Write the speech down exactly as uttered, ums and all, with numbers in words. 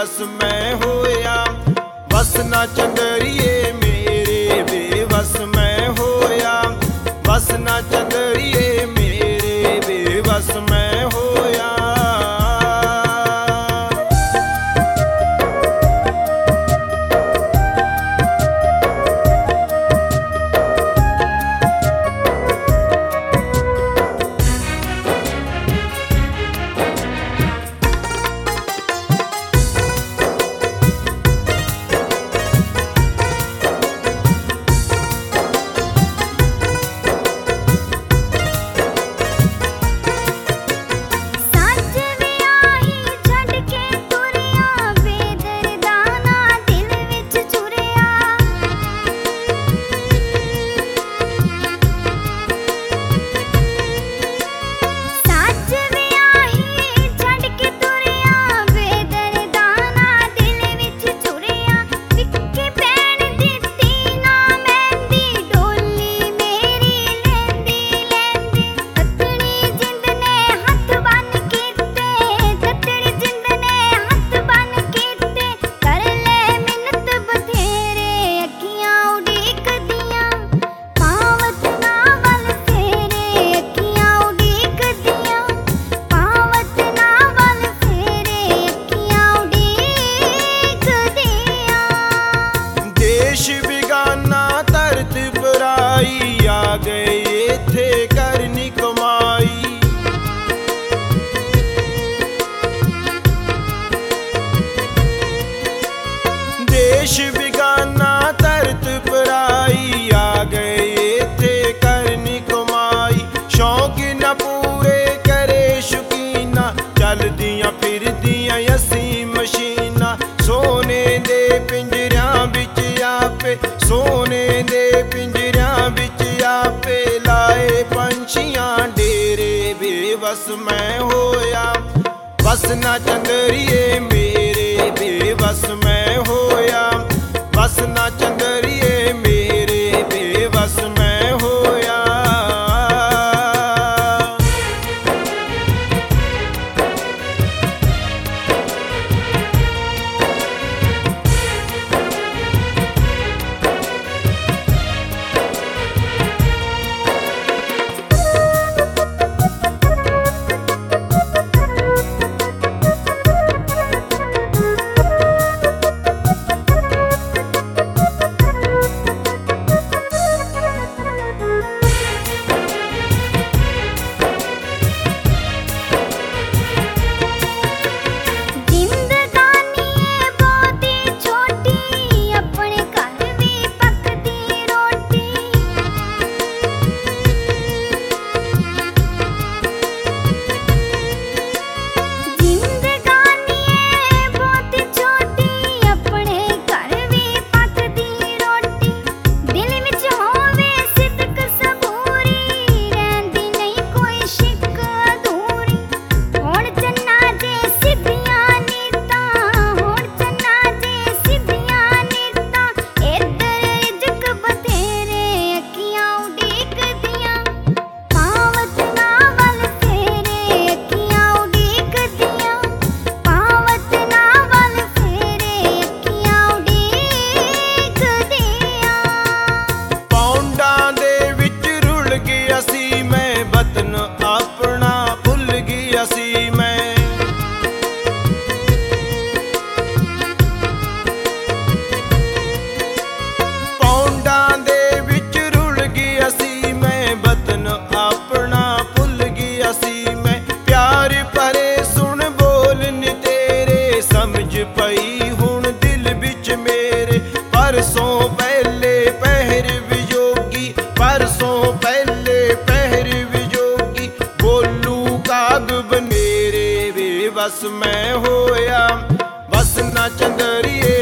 बेवस मैं होया। बस ना चंदरिए मेरे बेवस मैं होया। बस ना चंदरिए मेरे बेवस मैं होया। आ गए थे करनी कमाई। देश बिगाना तरत पराई आ गए थे करनी कमाई। शौक न पूरे करे शौकीना चल दियां फिर दियां असी मशीना। सोने दे पिंजरियां बिच आपे सोने दे पिंजरियां बिच आपे लाए पंछियां डेरे बेवस मैं होया। बस ना चंदरिए मेरे बेवस मैं होया। बस ना चंदरिए मेरे बेवस मैं होया। पई हुण दिल बिच मेरे परसों पहले पहर विजोगी। परसों पहले पहर विजोगी बोलू काग बनेरे बेवस मैं होया। बस ना चंदरिए